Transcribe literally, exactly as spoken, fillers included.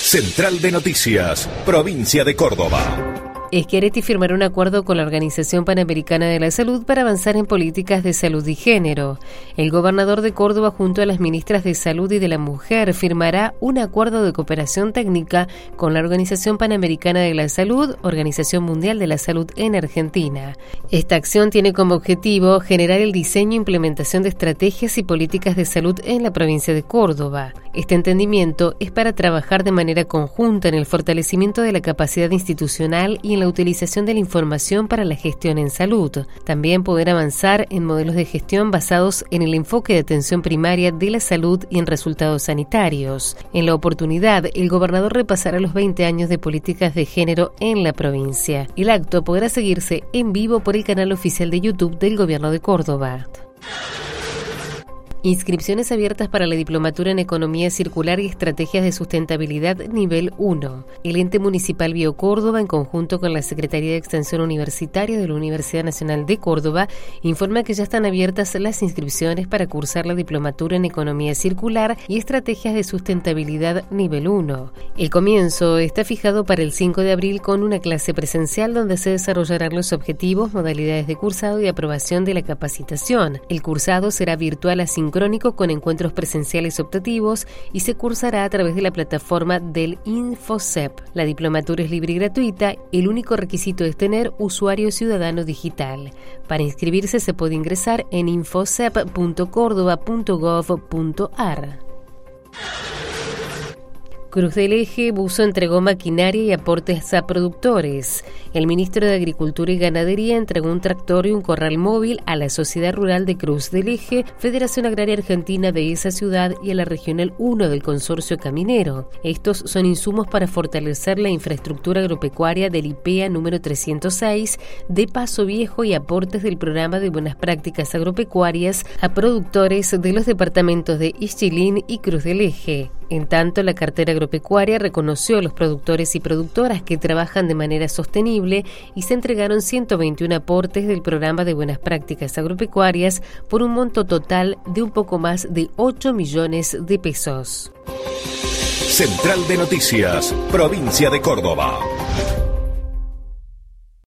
Central de Noticias, Provincia de Córdoba. Schiaretti firmará un acuerdo con la Organización Panamericana de la Salud para avanzar en políticas de salud y género. El gobernador de Córdoba, junto a las ministras de Salud y de la Mujer, firmará un acuerdo de cooperación técnica con la Organización Panamericana de la Salud, Organización Mundial de la Salud en Argentina. Esta acción tiene como objetivo generar el diseño e implementación de estrategias y políticas de salud en la provincia de Córdoba. Este entendimiento es para trabajar de manera conjunta en el fortalecimiento de la capacidad institucional y en la utilización de la información para la gestión en salud. También poder avanzar en modelos de gestión basados en el enfoque de atención primaria de la salud y en resultados sanitarios. En la oportunidad, el gobernador repasará los veinte años de políticas de género en la provincia. El acto podrá seguirse en vivo por el canal oficial de YouTube del Gobierno de Córdoba. Inscripciones abiertas para la Diplomatura en Economía Circular y Estrategias de Sustentabilidad Nivel uno. El ente municipal Bio Córdoba, en conjunto con la Secretaría de Extensión Universitaria de la Universidad Nacional de Córdoba, informa que ya están abiertas las inscripciones para cursar la Diplomatura en Economía Circular y Estrategias de Sustentabilidad Nivel uno. El comienzo está fijado para el cinco de abril con una clase presencial donde se desarrollarán los objetivos, modalidades de cursado y aprobación de la capacitación. El cursado será virtual a cinco crónico con encuentros presenciales optativos y se cursará a través de la plataforma del InfoCep. La diplomatura es libre y gratuita, el único requisito es tener usuario ciudadano digital. Para inscribirse se puede ingresar en infocep punto córdoba punto gov punto ar. Cruz del Eje Buzo entregó maquinaria y aportes a productores. El ministro de Agricultura y Ganadería entregó un tractor y un corral móvil a la Sociedad Rural de Cruz del Eje, Federación Agraria Argentina de esa ciudad y a la Regional uno del Consorcio Caminero. Estos son insumos para fortalecer la infraestructura agropecuaria del I P E A número trescientos seis de Paso Viejo y aportes del Programa de Buenas Prácticas Agropecuarias a productores de los departamentos de Ixchilín y Cruz del Eje. En tanto, la cartera agropecuaria reconoció a los productores y productoras que trabajan de manera sostenible y se entregaron ciento veintiún aportes del Programa de Buenas Prácticas Agropecuarias por un monto total de un poco más de ocho millones de pesos. Central de Noticias, Provincia de Córdoba.